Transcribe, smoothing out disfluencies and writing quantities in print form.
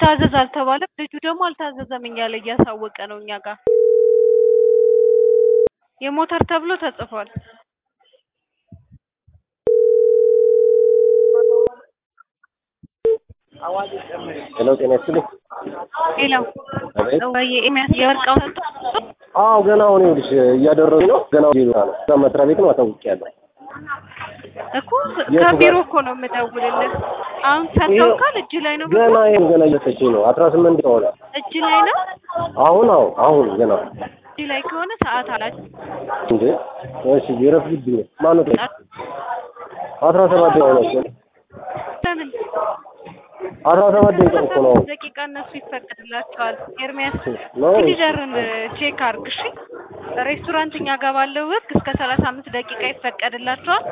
ታዘዝ አልተባለም። ልጁ ደግሞ አልታዘዘም እያለ እያሳወቀ ነው እኛ ጋር የሞተር ተብሎ ተጽፏል። ሄሎ ጤና ይስጥልኝ። ሄሎ ወይ ኤሚያስ የወርቃው ሰጥቶ አዎ ገና አሁን ይኸውልሽ እያደረጉ ነው። ገና ይሉታ ነው እዛ መስሪያ ቤት ነው አሳውቂያለሁ እኮ ከቢሮ እኮ ነው የምደውልልህ። አሁን ሰጥተውካል? እጅ ላይ ነው ገና ይሄን ገና እየሰጠችኝ ነው። 18 ይሆናል። እጅ ላይ ነው አሁን ገና እጅ ላይ ከሆነ ሰዓት አላችሁ እንዴ? እሺ ይረፍድብኝ ማነው? 17 ነው ነው ለምን 17 ደቂቃ እኮ ነው። ደቂቃ እነሱ ይፈቀድላቸዋል። ኤርሚያስ ነው ሊደርን ቼክ አድርግ እሺ። ሬስቶራንት እኛ ጋር ባለው ህግ እስከ 35 ደቂቃ ይፈቀድላቸዋል።